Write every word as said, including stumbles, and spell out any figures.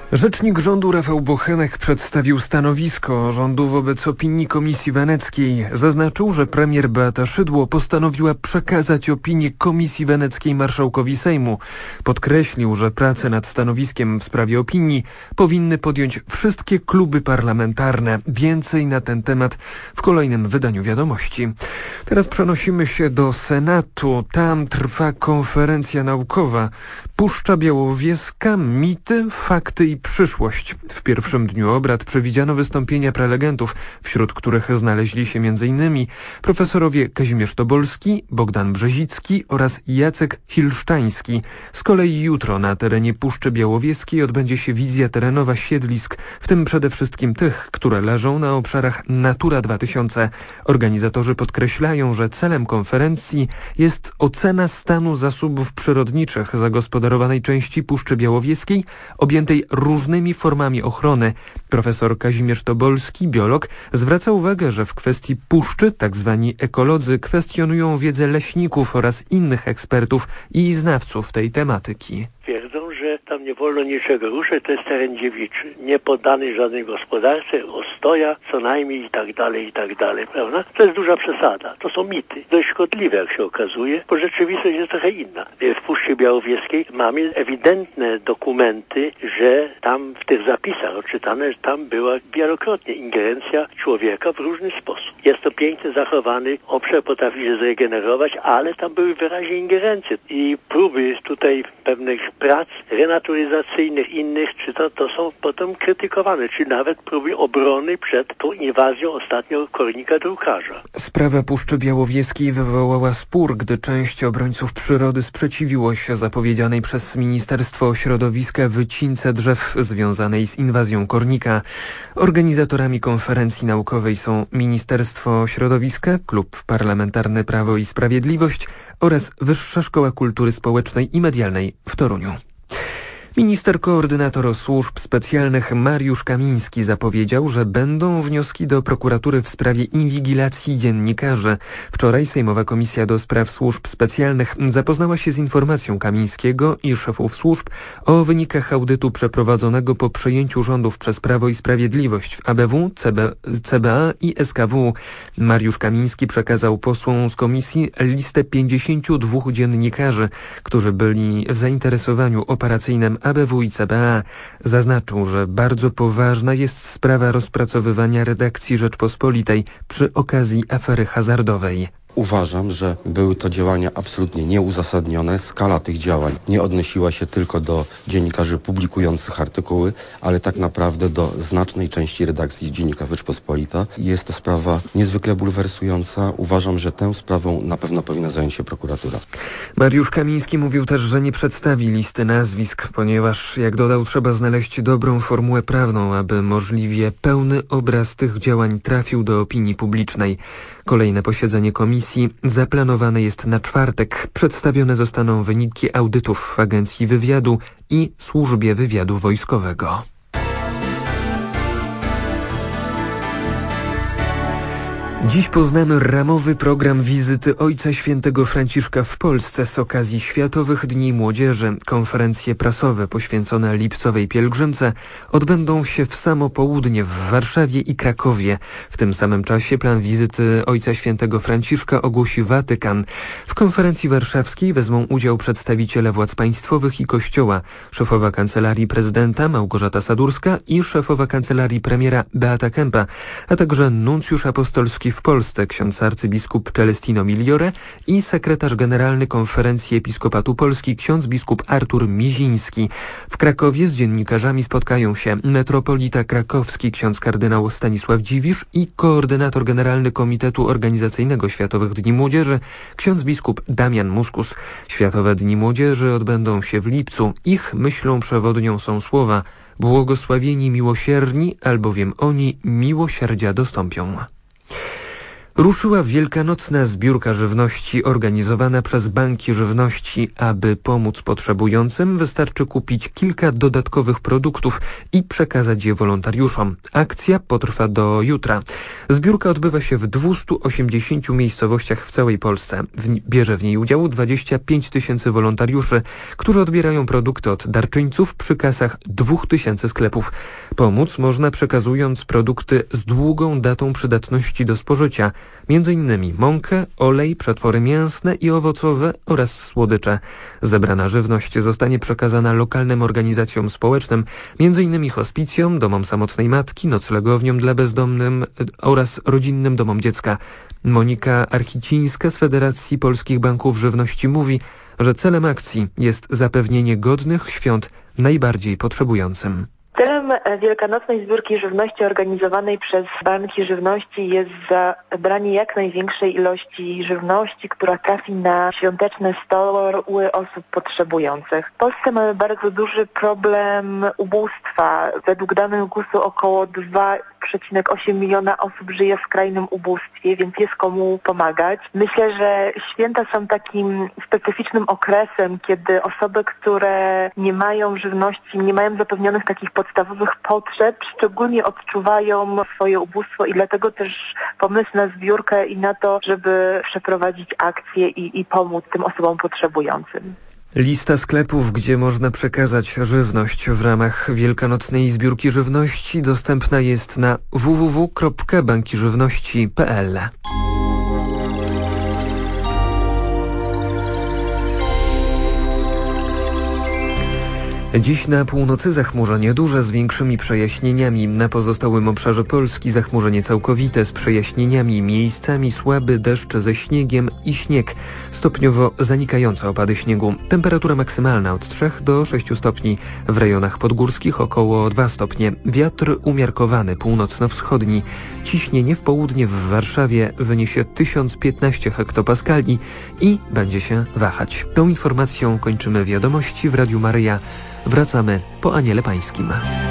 Rzecznik rządu Rafał Bochenek przedstawił stanowisko rządu wobec opinii Komisji Weneckiej. Zaznaczył, że premier Beata Szydło postanowiła przekazać opinię Komisji Weneckiej marszałkowi Sejmu. Podkreślił, że pracę nad stanowiskiem w sprawie opinii powinny podjąć wszystkie kluby parlamentarne. Więcej na ten temat w kolejnym wydaniu Wiadomości. Teraz przenosimy się do Senatu. Tam trwa konferencja naukowa. Puszcza Białowieska, mity, fakty i przyszłość. W pierwszym dniu obrad przewidziano wystąpienia prelegentów, wśród których znaleźli się m.in. profesorowie Kazimierz Tobolski, Bogdan Brzezicki oraz Jacek Hilsztański. Z kolei jutro na terenie Puszczy Białowieskiej odbędzie się wizja terenowa siedlisk, w tym przede wszystkim tych, które leżą na obszarach Natura dwa tysiące. Organizatorzy podkreślają, że celem konferencji jest ocena stanu zasobów przyrodniczych zagospodarowanej części Puszczy Białowieskiej, objętej różnymi formami ochrony. Profesor Kazimierz Tobolski, biolog, zwraca uwagę, że w kwestii puszczy tzw. ekolodzy kwestionują wiedzę leśników oraz innych ekspertów i znawców tej tematyki. Twierdzą, że tam nie wolno niczego ruszać, to jest teren dziewiczy, nie poddany żadnej gospodarce, ostoja, co najmniej i tak dalej, i tak dalej, prawda? To jest duża przesada, to są mity, dość szkodliwe jak się okazuje, bo rzeczywistość jest trochę inna. W Puszczy Białowieskiej mamy ewidentne dokumenty, że tam w tych zapisach odczytane, że tam była wielokrotnie ingerencja człowieka w różny sposób. Jest to pięknie zachowany obszar, potrafi się zregenerować, ale tam były wyraźnie ingerencje i próby tutaj pewnych prac renaturyzacyjnych innych, czy to, to są potem krytykowane, czy nawet próby obrony przed tą inwazją ostatnio kornika drukarza. Sprawa Puszczy Białowieskiej wywołała spór, gdy część obrońców przyrody sprzeciwiło się zapowiedzianej przez Ministerstwo Środowiska wycince drzew związanej z inwazją kornika. Organizatorami konferencji naukowej są Ministerstwo Środowiska, Klub Parlamentarny Prawo i Sprawiedliwość oraz Wyższa Szkoła Kultury Społecznej i Medialnej w Toruniu. Minister koordynator służb specjalnych Mariusz Kamiński zapowiedział, że będą wnioski do prokuratury w sprawie inwigilacji dziennikarzy. Wczoraj Sejmowa Komisja do Spraw Służb Specjalnych zapoznała się z informacją Kamińskiego i szefów służb o wynikach audytu przeprowadzonego po przejęciu rządów przez Prawo i Sprawiedliwość w A B W, C B A i S K W. Mariusz Kamiński przekazał posłom z komisji listę pięćdziesięciu dwóch dziennikarzy, którzy byli w zainteresowaniu operacyjnym A B W i C B A. Zaznaczył, że bardzo poważna jest sprawa rozpracowywania redakcji Rzeczpospolitej przy okazji afery hazardowej. Uważam, że były to działania absolutnie nieuzasadnione. Skala tych działań nie odnosiła się tylko do dziennikarzy publikujących artykuły, ale tak naprawdę do znacznej części redakcji Dziennika Rzeczpospolita. Jest to sprawa niezwykle bulwersująca. Uważam, że tą sprawą na pewno powinna zająć się prokuratura. Mariusz Kamiński mówił też, że nie przedstawi listy nazwisk, ponieważ, jak dodał, trzeba znaleźć dobrą formułę prawną, aby możliwie pełny obraz tych działań trafił do opinii publicznej. Kolejne posiedzenie komisji zaplanowane jest na czwartek. Przedstawione zostaną wyniki audytów w Agencji Wywiadu i Służbie Wywiadu Wojskowego. Dziś poznamy ramowy program wizyty Ojca Świętego Franciszka w Polsce z okazji Światowych Dni Młodzieży. Konferencje prasowe poświęcone lipcowej pielgrzymce odbędą się w samo południe w Warszawie i Krakowie. W tym samym czasie plan wizyty Ojca Świętego Franciszka ogłosi Watykan. W konferencji warszawskiej wezmą udział przedstawiciele władz państwowych i Kościoła, szefowa Kancelarii Prezydenta Małgorzata Sadurska i szefowa Kancelarii Premiera Beata Kempa, a także nuncjusz apostolski w Polsce ksiądz arcybiskup Celestino Migliore i sekretarz generalny Konferencji Episkopatu Polski ksiądz biskup Artur Miziński. W Krakowie z dziennikarzami spotkają się metropolita krakowski ksiądz kardynał Stanisław Dziwisz i koordynator generalny Komitetu Organizacyjnego Światowych Dni Młodzieży ksiądz biskup Damian Muskus. Światowe Dni Młodzieży odbędą się w lipcu. Ich myślą przewodnią są słowa: błogosławieni miłosierni, albowiem oni miłosierdzia dostąpią. Ruszyła wielkanocna zbiórka żywności organizowana przez banki żywności. Aby pomóc potrzebującym, wystarczy kupić kilka dodatkowych produktów i przekazać je wolontariuszom. Akcja potrwa do jutra. Zbiórka odbywa się w dwustu osiemdziesięciu miejscowościach w całej Polsce. W, bierze w niej udział dwadzieścia pięć tysięcy wolontariuszy, którzy odbierają produkty od darczyńców przy kasach dwóch tysięcy sklepów. Pomóc można przekazując produkty z długą datą przydatności do spożycia, między innymi mąkę, olej, przetwory mięsne i owocowe oraz słodycze. Zebrana żywność zostanie przekazana lokalnym organizacjom społecznym, między innymi hospicjom, domom samotnej matki, noclegowniom dla bezdomnym oraz rodzinnym domom dziecka. Monika Archicińska z Federacji Polskich Banków Żywności mówi, że celem akcji jest zapewnienie godnych świąt najbardziej potrzebującym. Celem wielkanocnej zbiórki żywności organizowanej przez banki żywności jest zabranie jak największej ilości żywności, która trafi na świąteczne stoły osób potrzebujących. W Polsce mamy bardzo duży problem ubóstwa. Według danych gusu około dwa przecinek osiem miliona osób żyje w skrajnym ubóstwie, więc jest komu pomagać. Myślę, że święta są takim specyficznym okresem, kiedy osoby, które nie mają żywności, nie mają zapewnionych takich podstawowych potrzeb, szczególnie odczuwają swoje ubóstwo i dlatego też pomysł na zbiórkę i na to, żeby przeprowadzić akcję i, i pomóc tym osobom potrzebującym. Lista sklepów, gdzie można przekazać żywność w ramach wielkanocnej zbiórki żywności, dostępna jest na w w w kropka banki żywności kropka p l. Dziś na północy zachmurzenie duże z większymi przejaśnieniami. Na pozostałym obszarze Polski zachmurzenie całkowite z przejaśnieniami, miejscami słaby deszcz ze śniegiem i śnieg. Stopniowo zanikające opady śniegu. Temperatura maksymalna od trzech do sześciu stopni. W rejonach podgórskich około dwa stopnie. Wiatr umiarkowany, północno-wschodni. Ciśnienie w południe w Warszawie wyniesie tysiąc piętnaście hektopaskali i będzie się wahać. Tą informacją kończymy wiadomości w Radiu Maryja. Wracamy po Aniele Pańskim.